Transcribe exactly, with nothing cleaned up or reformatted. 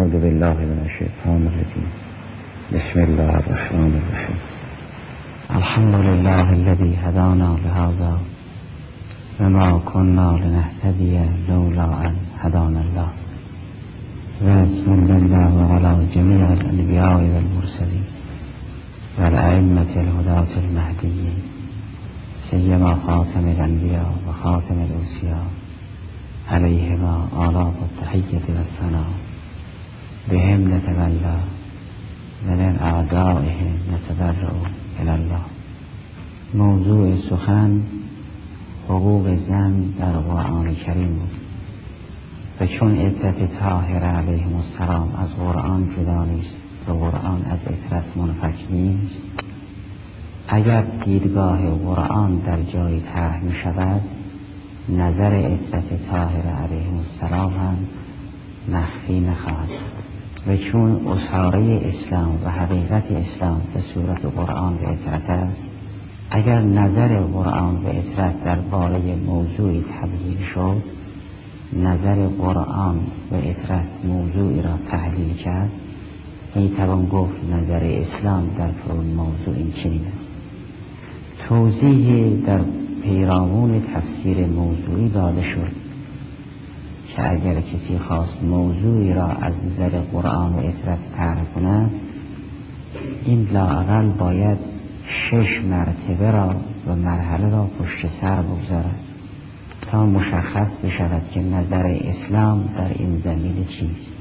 أعوذ بالله من الشيطان الرجيم. بسم الله الرحمن الرحيم. الحمد لله الذي هدانا لهذا وما كنا لنهتدي لولا أن هدانا الله. وصلى الله على جميع الأنبياء والمرسلين والأئمة الهداة المهديين سيما خاتم الأنبياء وخاتم الأوصياء عليهما آلاف التحية والثناء. بهم نتولى ومن أعدائهم نتبرأ إلى الله. موضوع سخن حقوق زن در قرآن کریم بود و چون عدت طاهره علیهم السلام از قرآن جدا نیست و قرآن از عدت منفک نیست، اگر دیدگاه قرآن در جای طرح می شود، نظر عدت طاهره علیهم السلام هم مخفی نخواهد و چون اصحاره اسلام و حقیقت اسلام به صورت قرآن و عدت است، اگر نظر قرآن و عدت در باره موضوعی تبدیل شد، نظر قرآن و عدت موضوعی را تحلیل کرد، می توان گفت نظر اسلام در فرون موضوع این چنین است. توضیح در پیرامون تفسیر موضوعی داده شد که اگر کسی خواست موضوعی را از نظر قرآن و عدت طرح کند، این لااقل باید شش مرتبه را و مرحله را پشت سر بگذارد تا مشخص بشود که نظر اسلام در این زمینه چیست.